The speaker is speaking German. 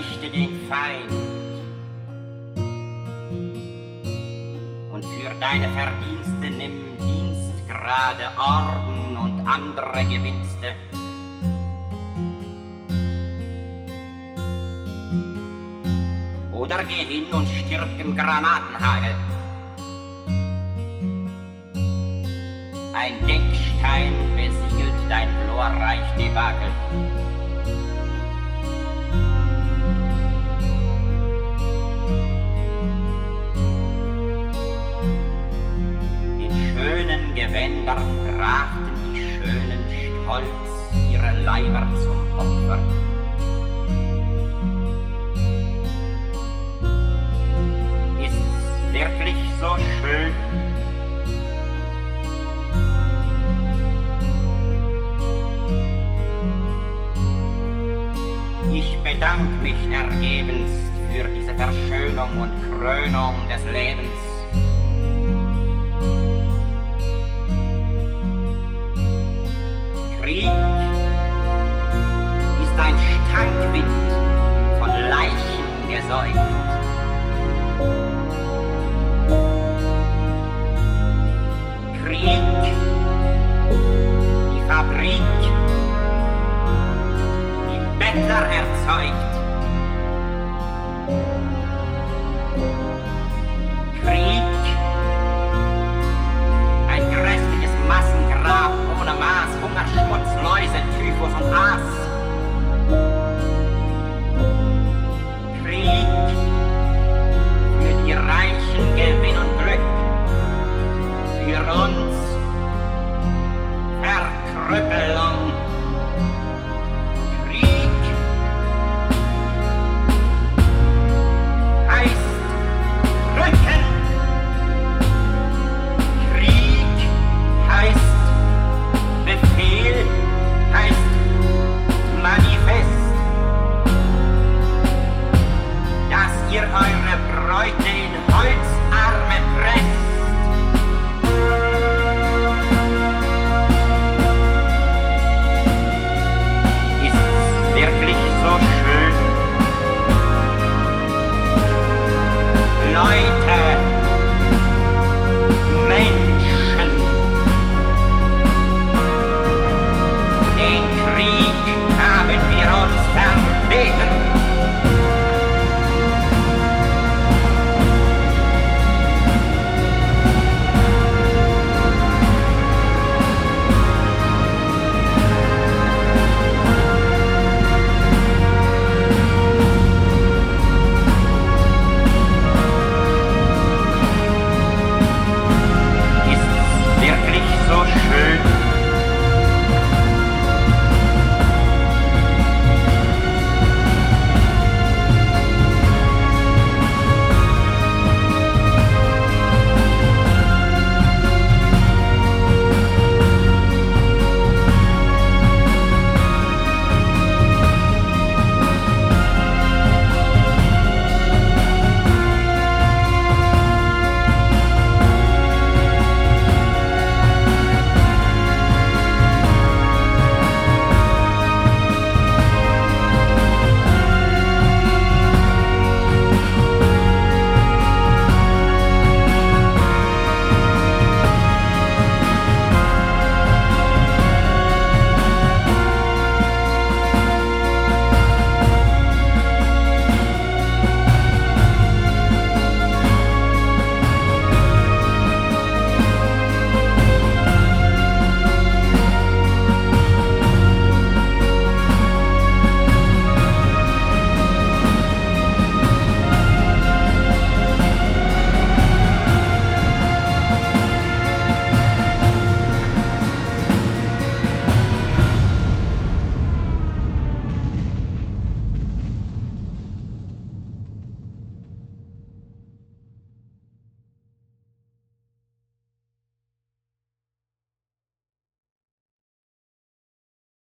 vernichte den Feind und für deine Verdienste nimm Dienstgrade, Orden und andere Gewinnste. Oder geh hin und stirb im Granatenhagel. Ein Deckstein besiegelt dein glorreich Debakel. In schönen Gewändern brachten die Schönen stolz ihre Leiber zum Opfer. Ist's wirklich so schön? Ich bedank mich ergebenst für diese Verschönung und Krönung des Lebens. Krieg ist ein Stankwind von Leichen gesäugt. Krieg, die Fabrik, die Bettler erzeugt.